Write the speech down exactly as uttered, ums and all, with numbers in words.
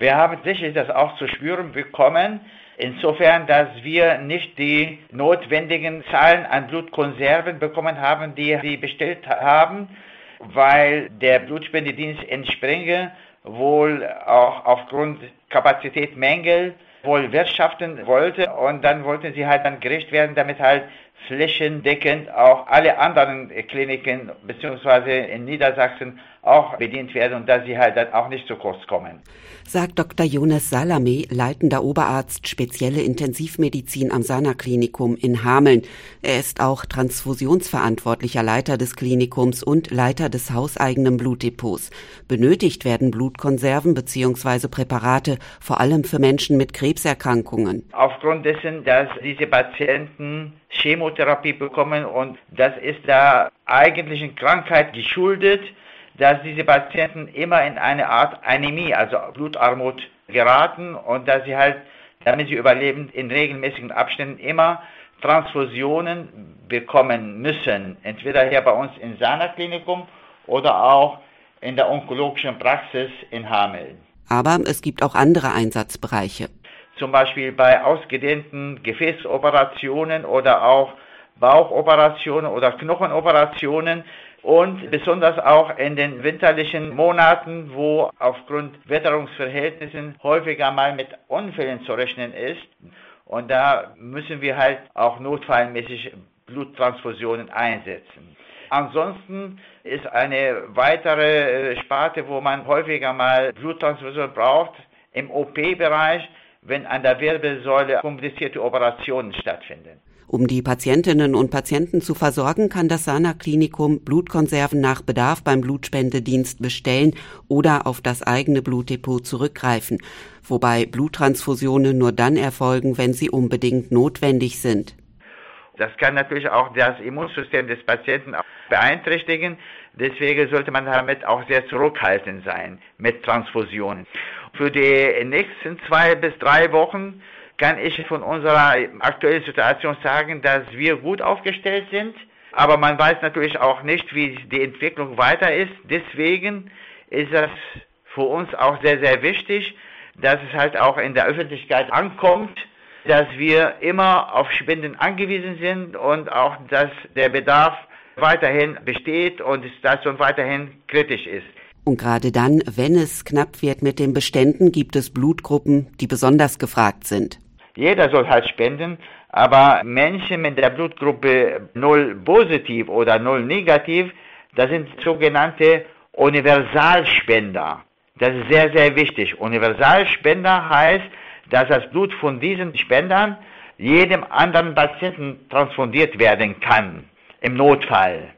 Wir haben sicherlich das auch zu spüren bekommen, insofern, dass wir nicht die notwendigen Zahlen an Blutkonserven bekommen haben, die sie bestellt haben, weil der Blutspendedienst in Springe wohl auch aufgrund Kapazitätsmängel wohl wirtschaften wollte und dann wollten sie halt dann gerecht werden, damit halt flächendeckend auch alle anderen Kliniken beziehungsweise in Niedersachsen auch bedient werden und dass sie halt dann auch nicht zu kurz kommen. Sagt Doktor Jonas Salame, leitender Oberarzt Spezielle Intensivmedizin am Sana-Klinikum in Hameln. Er ist auch transfusionsverantwortlicher Leiter des Klinikums und Leiter des hauseigenen Blutdepots. Benötigt werden Blutkonserven bzw. Präparate vor allem für Menschen mit Krebserkrankungen. Aufgrund dessen, dass diese Patienten Chemotherapie bekommen und das ist der eigentlichen Krankheit geschuldet, dass diese Patienten immer in eine Art Anämie, also Blutarmut geraten und dass sie halt, damit sie überleben, in regelmäßigen Abständen immer Transfusionen bekommen müssen. Entweder hier bei uns im Sana-Klinikum oder auch in der onkologischen Praxis in Hameln. Aber es gibt auch andere Einsatzbereiche. Zum Beispiel bei ausgedehnten Gefäßoperationen oder auch Bauchoperationen oder Knochenoperationen und besonders auch in den winterlichen Monaten, wo aufgrund Witterungsverhältnissen häufiger mal mit Unfällen zu rechnen ist. Und da müssen wir halt auch notfallmäßig Bluttransfusionen einsetzen. Ansonsten ist eine weitere Sparte, wo man häufiger mal Bluttransfusion braucht, im O P-Bereich, wenn an der Wirbelsäule komplizierte Operationen stattfinden. Um die Patientinnen und Patienten zu versorgen, kann das Sana-Klinikum Blutkonserven nach Bedarf beim Blutspendedienst bestellen oder auf das eigene Blutdepot zurückgreifen, wobei Bluttransfusionen nur dann erfolgen, wenn sie unbedingt notwendig sind. Das kann natürlich auch das Immunsystem des Patienten beeinträchtigen, deswegen sollte man damit auch sehr zurückhaltend sein mit Transfusionen. Für die nächsten zwei bis drei Wochen kann ich von unserer aktuellen Situation sagen, dass wir gut aufgestellt sind. Aber man weiß natürlich auch nicht, wie die Entwicklung weiter ist. Deswegen ist es für uns auch sehr, sehr wichtig, dass es halt auch in der Öffentlichkeit ankommt, dass wir immer auf Spenden angewiesen sind und auch, dass der Bedarf weiterhin besteht und die Situation weiterhin kritisch ist. Und gerade dann, wenn es knapp wird mit den Beständen, gibt es Blutgruppen, die besonders gefragt sind. Jeder soll halt spenden, aber Menschen mit der Blutgruppe null positiv oder null negativ, das sind sogenannte Universalspender. Das ist sehr, sehr wichtig. Universalspender heißt, dass das Blut von diesen Spendern jedem anderen Patienten transfundiert werden kann, im Notfall.